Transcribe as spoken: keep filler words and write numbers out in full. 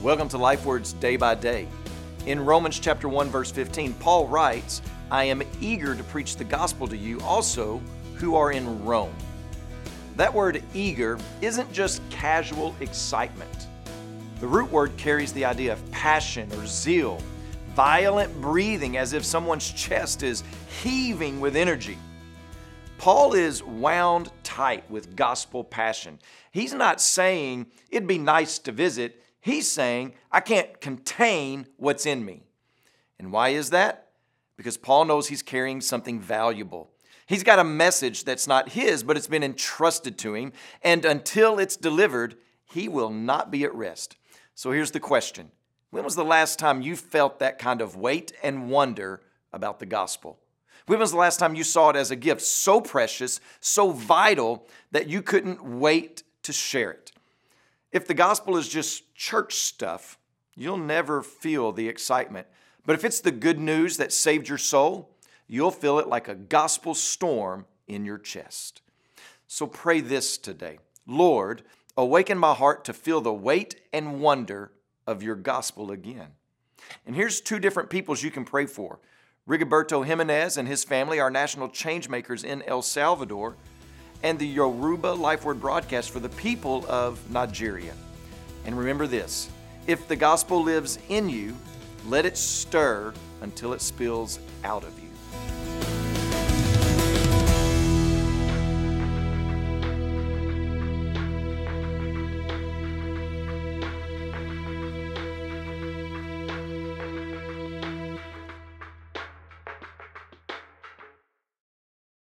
Welcome to Life Words Day by Day. In Romans chapter one, verse fifteen, Paul writes, I am eager to preach the gospel to you also who are in Rome. That word eager isn't just casual excitement. The root word carries the idea of passion or zeal, violent breathing as if someone's chest is heaving with energy. Paul is wound tight with gospel passion. He's not saying it'd be nice to visit. He's saying, I can't contain what's in me. And why is that? Because Paul knows he's carrying something valuable. He's got a message that's not his, but it's been entrusted to him. And until it's delivered, he will not be at rest. So here's the question. When was the last time you felt that kind of weight and wonder about the gospel? When was the last time you saw it as a gift so precious, so vital, that you couldn't wait to share it? If the gospel is just church stuff, you'll never feel the excitement. But if it's the good news that saved your soul, you'll feel it like a gospel storm in your chest. So pray this today. Lord, awaken my heart to feel the weight and wonder of your gospel again. And here's two different peoples you can pray for. Rigoberto Jimenez and his family are national change makers in El Salvador, and the Yoruba Life Word broadcast for the people of Nigeria. And remember this, if the gospel lives in you, let it stir until it spills out of you.